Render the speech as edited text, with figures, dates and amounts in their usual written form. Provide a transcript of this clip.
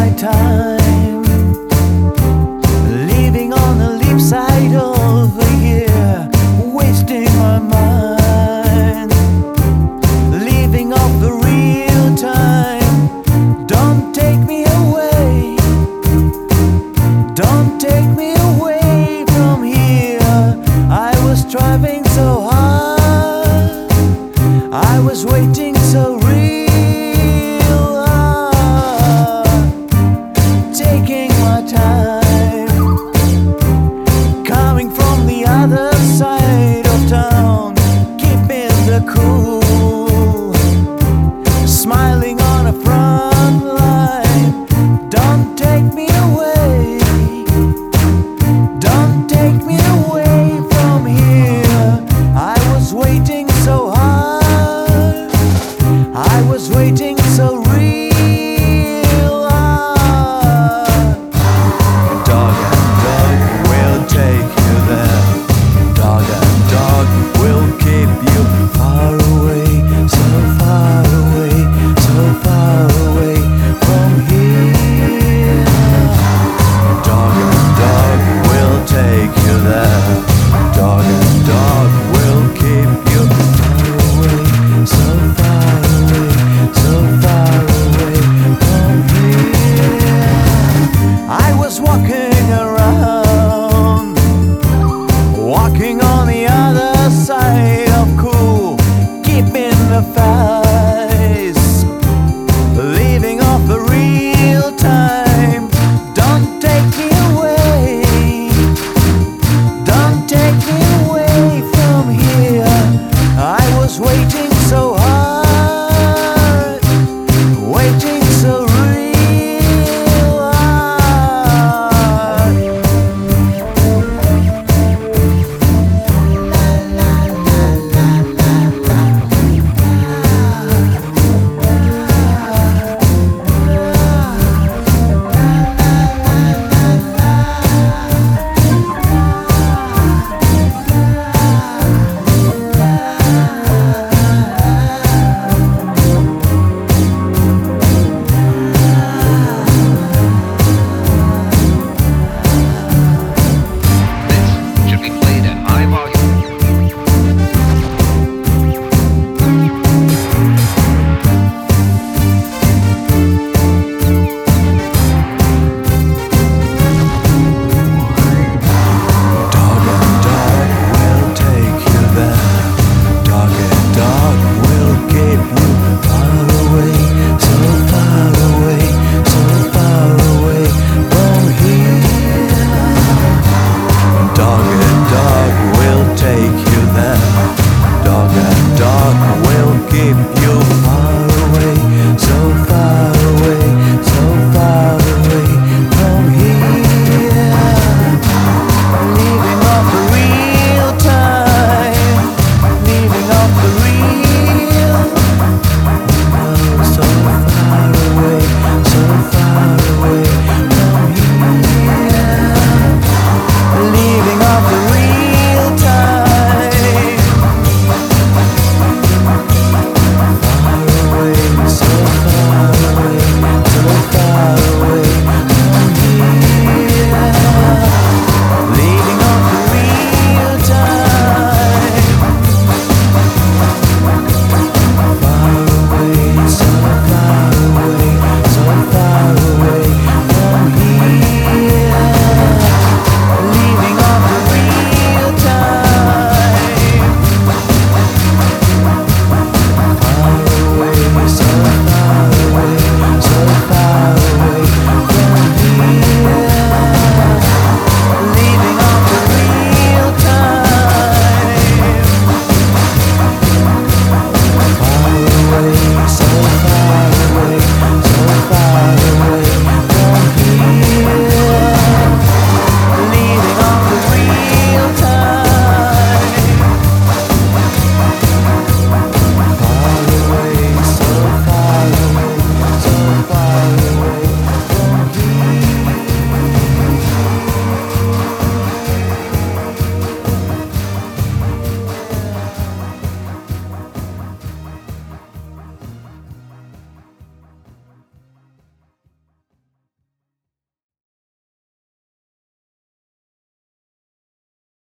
my time, living on the lip side of a year, wasting my mind, living off the real time. Don't take me away, don't take me away from here. I was driving so hard, I was waiting so real hard, taking my time, coming from the other side of town, keeping the cool, smiling on a front line. Don't take me away, don't take me away from here. I was waiting so hard, I was waiting so real hard. Dog and dog will take you there. Dog and dog will keep you far away, so far away, so far away from here. Dog and dog will take you there. Dog and dog will keep you far away, so far away, so far away from here. I was walking around, walking on the other side of cool, keeping the fire.